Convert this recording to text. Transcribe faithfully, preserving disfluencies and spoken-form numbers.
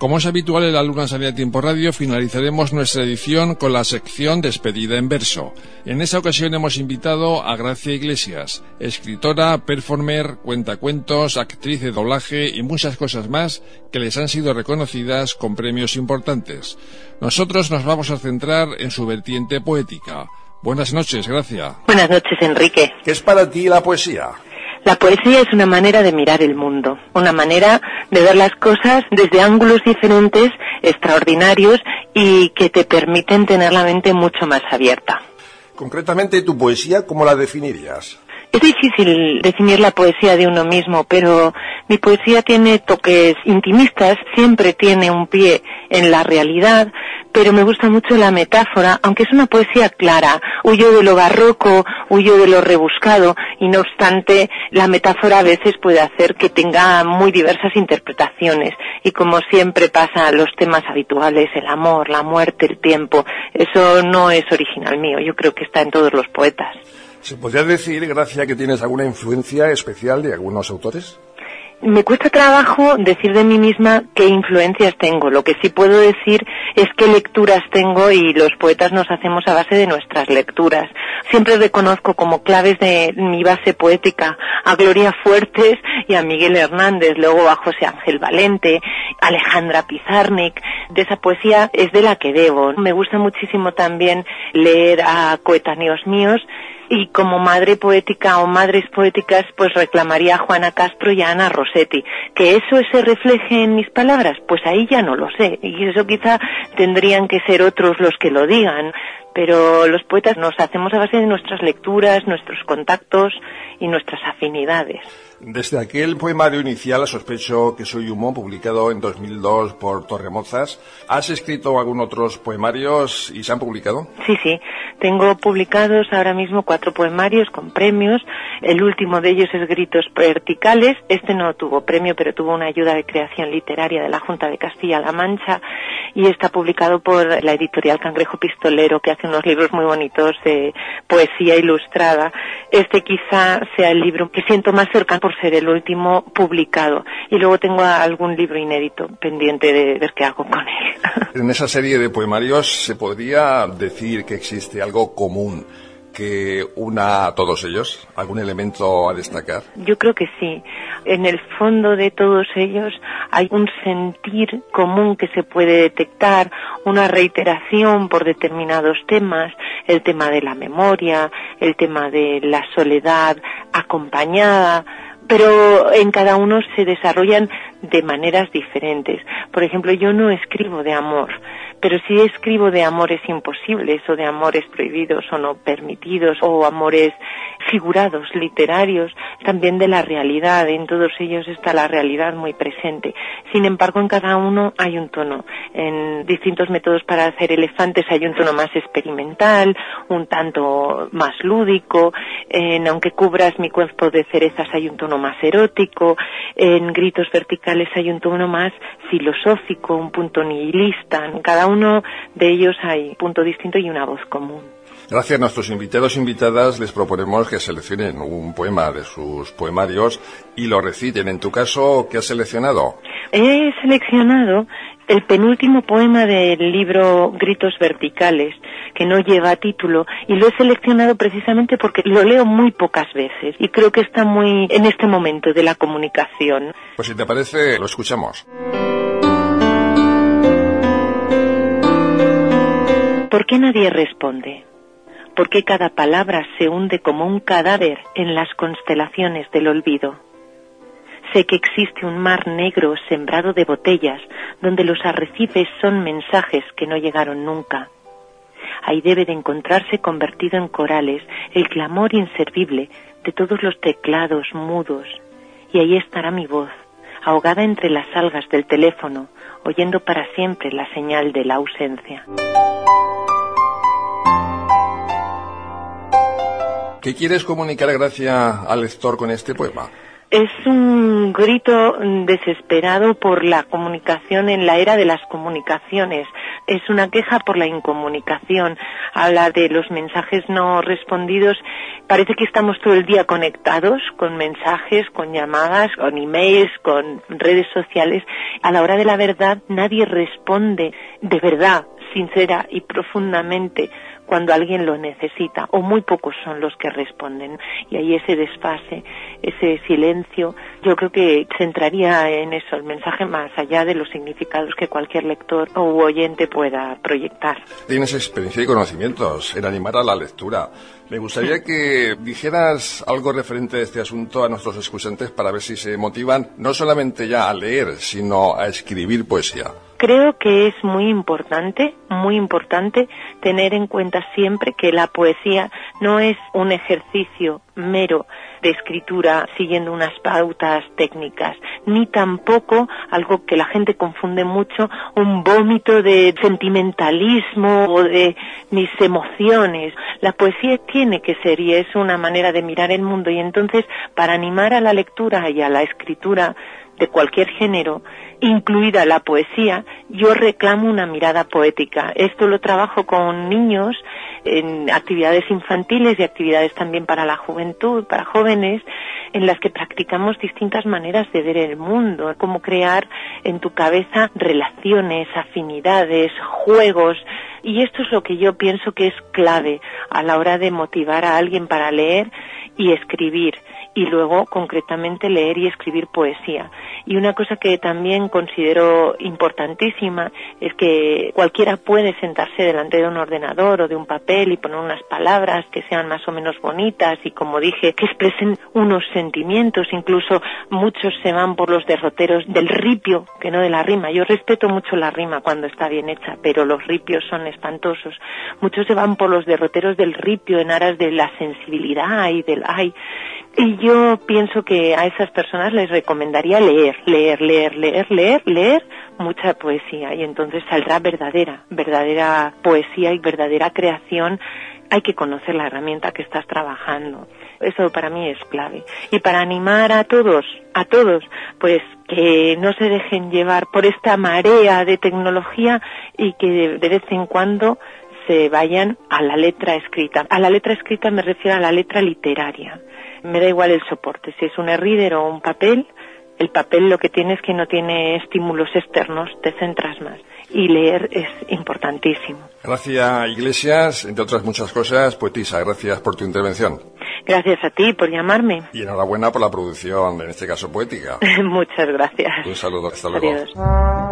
Como es habitual en la Luna Salida Tiempo Radio, finalizaremos nuestra edición con la sección Despedida en Verso. En esta ocasión hemos invitado a Gracia Iglesias, escritora, performer, cuentacuentos, actriz de doblaje y muchas cosas más que les han sido reconocidas con premios importantes. Nosotros nos vamos a centrar en su vertiente poética. Buenas noches, Gracia. Buenas noches, Enrique. ¿Qué es para ti la poesía? La poesía es una manera de mirar el mundo, una manera de ver las cosas desde ángulos diferentes, extraordinarios y que te permiten tener la mente mucho más abierta. Concretamente, ¿tu poesía cómo la definirías? Es difícil definir la poesía de uno mismo, pero mi poesía tiene toques intimistas, siempre tiene un pie en la realidad, pero me gusta mucho la metáfora, aunque es una poesía clara. Huyo de lo barroco, huyo de lo rebuscado, y no obstante, la metáfora a veces puede hacer que tenga muy diversas interpretaciones, y como siempre pasa, los temas habituales, el amor, la muerte, el tiempo, eso no es original mío, yo creo que está en todos los poetas. ¿Se podría decir, Gracia, que tienes alguna influencia especial de algunos autores? Me cuesta trabajo decir de mí misma qué influencias tengo. Lo que sí puedo decir es qué lecturas tengo, y los poetas nos hacemos a base de nuestras lecturas. Siempre reconozco como claves de mi base poética a Gloria Fuertes y a Miguel Hernández, luego a José Ángel Valente, Alejandra Pizarnik. De esa poesía es de la que debo. Me gusta muchísimo también leer a coetáneos míos. Y como madre poética o madres poéticas, pues reclamaría a Juana Castro y a Ana Rossetti. ¿Que eso se refleje en mis palabras? Pues ahí ya no lo sé. Y eso quizá tendrían que ser otros los que lo digan. Pero los poetas nos hacemos a base de nuestras lecturas, nuestros contactos y nuestras afinidades. Desde aquel poemario inicial, Sospecho que soy humo, publicado en dos mil dos por Torremozas, ¿has escrito algún otros poemarios y se han publicado? Sí, sí. Tengo publicados ahora mismo cuatro poemarios con premios. El último de ellos es Gritos Verticales. Este no tuvo premio, pero tuvo una ayuda de creación literaria de la Junta de Castilla-La Mancha, y está publicado por la editorial Cangrejo Pistolero, que hace unos libros muy bonitos de poesía ilustrada. Este quizá sea el libro que siento más cercano por ser el último publicado. Y luego tengo algún libro inédito pendiente de ver qué hago con él. En esa serie de poemarios se podría decir que existe algo común que una a todos ellos, algún elemento a destacar. Yo creo que sí. En el fondo de todos ellos hay un sentir común que se puede detectar, una reiteración por determinados temas, el tema de la memoria, el tema de la soledad acompañada, pero en cada uno se desarrollan de maneras diferentes. Por ejemplo, yo no escribo de amor, pero sí escribo de amores imposibles, o de amores prohibidos o no permitidos, o amores figurados, literarios, también de la realidad. En todos ellos está la realidad muy presente. Sin embargo, en cada uno hay un tono. En distintos métodos para hacer elefantes hay un tono más experimental, un tanto más lúdico. En Aunque cubras mi cuerpo de cerezas hay un tono más erótico. En Gritos Verticales hay un tono más filosófico, un punto nihilista. En cada uno de ellos hay un punto distinto y una voz común. Gracias a nuestros invitados e invitadas les proponemos que seleccionen un poema de sus poemarios y lo reciten. En tu caso, ¿qué has seleccionado? He seleccionado el penúltimo poema del libro Gritos Verticales, que no lleva título, y lo he seleccionado precisamente porque lo leo muy pocas veces y creo que está muy en este momento de la comunicación. Pues si te parece, lo escuchamos. ¿Por qué nadie responde? ¿Por qué cada palabra se hunde como un cadáver en las constelaciones del olvido? Sé que existe un mar negro sembrado de botellas, donde los arrecifes son mensajes que no llegaron nunca. Ahí debe de encontrarse convertido en corales el clamor inservible de todos los teclados mudos, y ahí estará mi voz, ahogada entre las algas del teléfono, oyendo para siempre la señal de la ausencia. ¿Qué quieres comunicar, Gracia, al lector con este poema? Es un grito desesperado por la comunicación en la era de las comunicaciones. es una queja por la incomunicación. Habla de los mensajes no respondidos. Parece que estamos todo el día conectados con mensajes, con llamadas, con emails, con redes sociales. A la hora de la verdad, nadie responde de verdad, sincera y profundamente cuando alguien lo necesita, o muy pocos son los que responden. Y ahí ese desfase, ese silencio, yo creo que centraría en eso el mensaje más allá de los significados que cualquier lector o oyente pueda proyectar. Tienes experiencia y conocimientos en animar a la lectura. Me gustaría que dijeras algo referente a este asunto a nuestros escuchantes para ver si se motivan no solamente ya a leer, sino a escribir poesía. Creo que es muy importante, muy importante tener en cuenta siempre que la poesía no es un ejercicio mero de escritura siguiendo unas pautas técnicas, ni tampoco algo que la gente confunde mucho, un vómito de sentimentalismo o de mis emociones. La poesía tiene que ser y es una manera de mirar el mundo, y entonces para animar a la lectura y a la escritura de cualquier género, incluida la poesía, yo reclamo una mirada poética. Esto lo trabajo con niños en actividades infantiles y actividades también para la juventud, para jóvenes, en las que practicamos distintas maneras de ver el mundo, cómo crear en tu cabeza relaciones, afinidades, juegos. Y esto es lo que yo pienso que es clave a la hora de motivar a alguien para leer y escribir, y luego concretamente leer y escribir poesía. Y una cosa que también considero importantísima es que cualquiera puede sentarse delante de un ordenador o de un papel y poner unas palabras que sean más o menos bonitas y, como dije, que expresen unos sentimientos. Incluso muchos se van por los derroteros del ripio, que no de la rima. Yo respeto mucho la rima cuando está bien hecha, pero los ripios son espantosos. Muchos se van por los derroteros del ripio en aras de la sensibilidad y del ay. Y yo pienso que a esas personas les recomendaría leer, leer, leer, leer, leer, leer mucha poesía, y entonces saldrá verdadera, verdadera poesía y verdadera creación. Hay que conocer la herramienta que estás trabajando. Eso para mí es clave. Y para animar a todos, a todos, pues que no se dejen llevar por esta marea de tecnología y que de vez en cuando se vayan a la letra escrita. A la letra escrita me refiero a la letra literaria. Me da igual el soporte, si es un e-reader o un papel. El papel lo que tiene es que no tiene estímulos externos, te centras más. Y leer es importantísimo. Gracias, Iglesias, entre otras muchas cosas, poetisa. Gracias por tu intervención. Gracias a ti por llamarme. Y enhorabuena por la producción, en este caso poética. Muchas gracias. Un saludo, hasta luego. Adiós.